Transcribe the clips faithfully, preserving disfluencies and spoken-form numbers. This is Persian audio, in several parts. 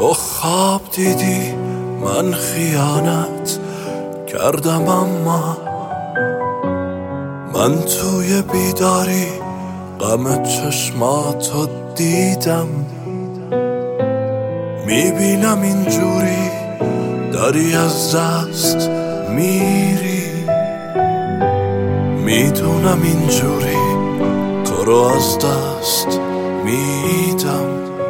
تو خواب دیدی من خیانت کردم، اما من توی بیداری غم چشماتو دیدم. میبینم اینجوری داری از دست میری، میدونم اینجوری تو رو از دست میدم.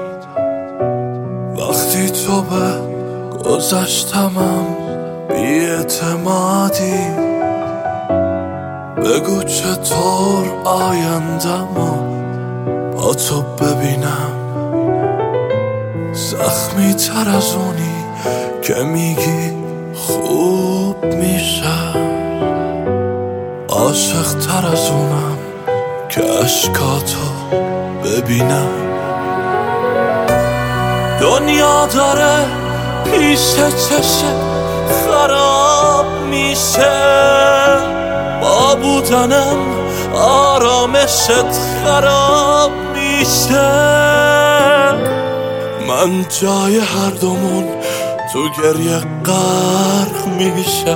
وقتی تو به گذشتمم بی‌اعتمادی، بگو چطور آیندمو با تو ببینم. زخمی تر از اونی که میگی خوب میشه، عاشق تر از اونم که عشقاتو ببینم. دنیا داره پیش چشم خراب میشه، با بودنم آرامشت خراب میشه. من جای هر دومون تو گریه غرق میشم.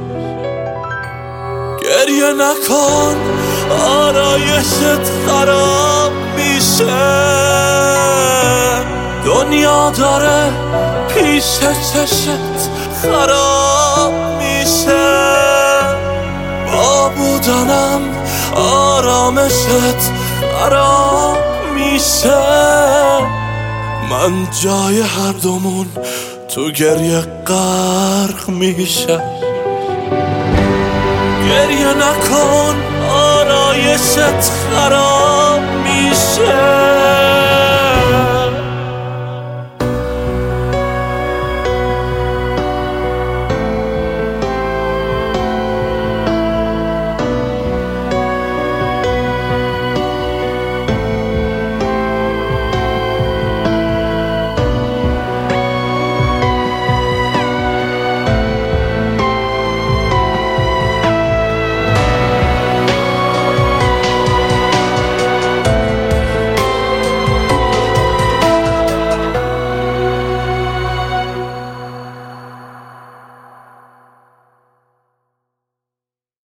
گریه نکن آرایشت خراب میشه. دنیا داره پیش چشت خراب میشه، با بودنم آرامشت خراب میشه. من جای هر دومون تو گریه غرق میشه. گریه نکن آرایشت خراب میشه.